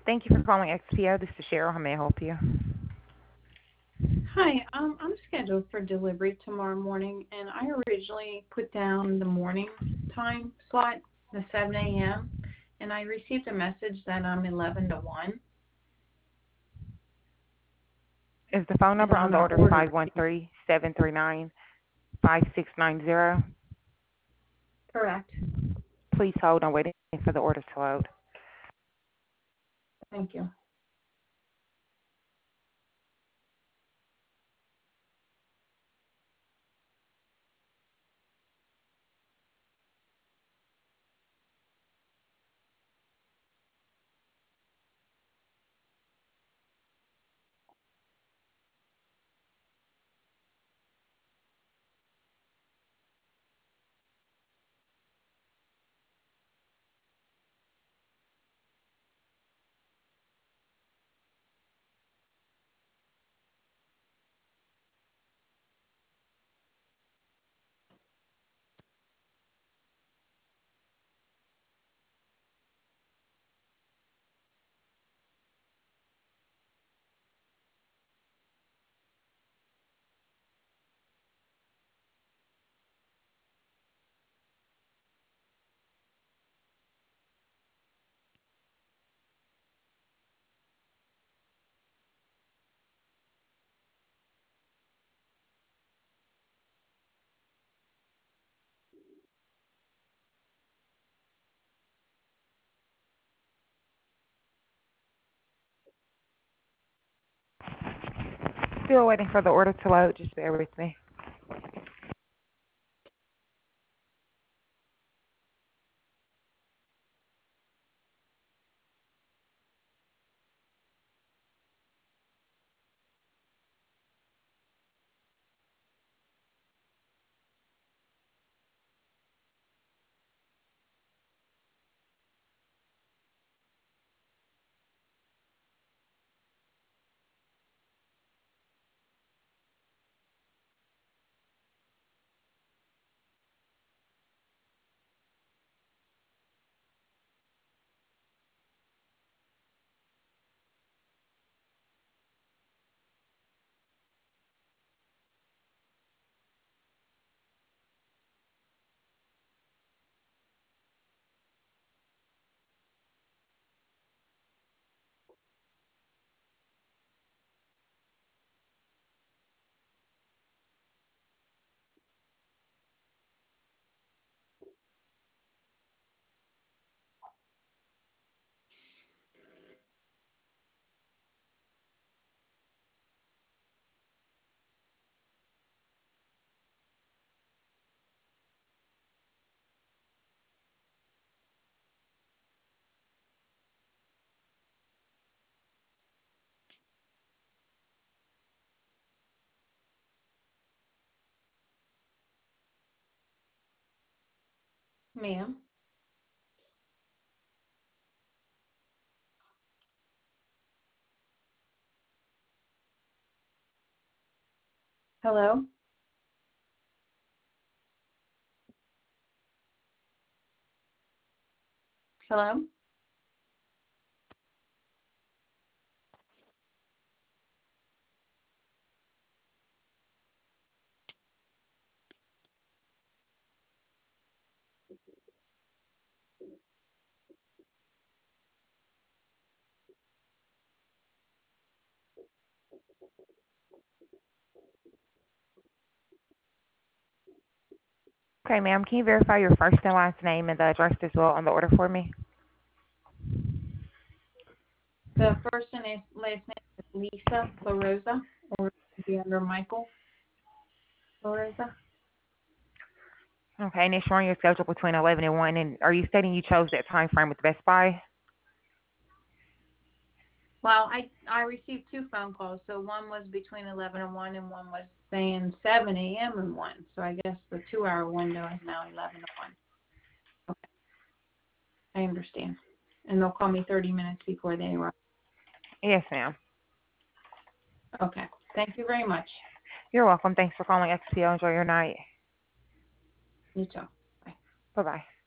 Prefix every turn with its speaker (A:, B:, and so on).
A: Thank you for calling XPO. This is Cheryl. How may I help you?
B: Hi, I'm scheduled for delivery tomorrow morning, and I originally put down the morning time slot, the 7 a.m., and I received a message that I'm 11 to 1,
A: Is the phone
B: and
A: number on
B: I'm
A: the
B: going to
A: order
B: order.
A: 513-739-5690?
B: Correct.
A: Please hold. I'm waiting for the order to load.
B: Thank you.
A: Still waiting for the order to load. Just bear with me.
B: Ma'am? Hello? Hello?
A: Okay, ma'am. Can you verify your first and last name and the address as well on the order for me?
B: The first and last name is Lisa LaRosa, or be under Michael LaRosa.
A: Okay, and it's showing your schedule between 11 and 1. And are you stating you chose that time frame with Best Buy?
B: Well, I received two phone calls. So one was between 11 and 1, and one was saying 7 a.m. and 1. So I guess the 2-hour window is now 11 to 1. Okay, I understand. And they'll call me 30 minutes before they arrive.
A: Yes, ma'am.
B: Okay. Thank you very much.
A: You're welcome. Thanks for calling XPO. Enjoy your night.
B: You too. Bye.
A: Bye-bye.